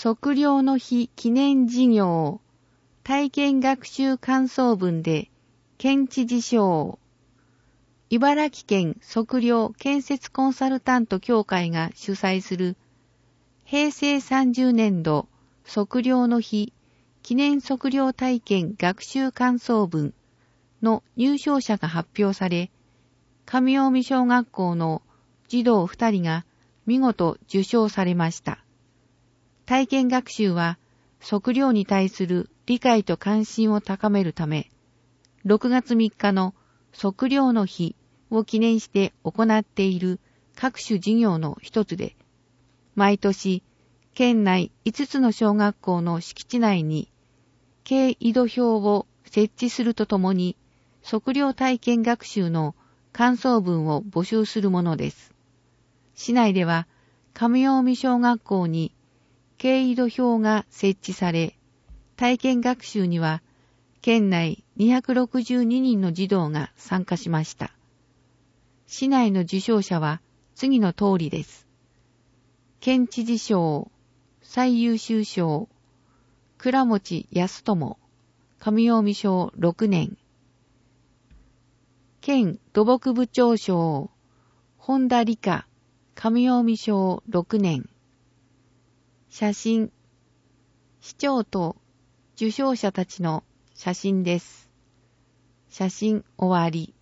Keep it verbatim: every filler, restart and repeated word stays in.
測量の日記念事業、体験学習感想文で県知事賞。茨城県測量建設コンサルタント協会が主催する平成さんじゅうねんど測量の日記念測量体験学習感想文の入賞者が発表され、上近江小学校の児童ふたりが見事受賞されました。体験学習は測量に対する理解と関心を高めるため、ろくがつみっかの測量の日を記念して行っている各種事業の一つで、毎年、県内いつつの小学校の敷地内に、経緯度表を設置するとともに、測量体験学習の感想文を募集するものです。市内では、上近江小学校に、経緯度表が設置され、体験学習には、県内にひゃくろくじゅうににんの児童が参加しました。市内の受賞者は次の通りです。県知事賞、最優秀賞、倉持康友、上近江小ろくねん。県土木部長賞、本田理香、上近江小ろくねん。写真、市長と受賞者たちの写真です。写真終わり。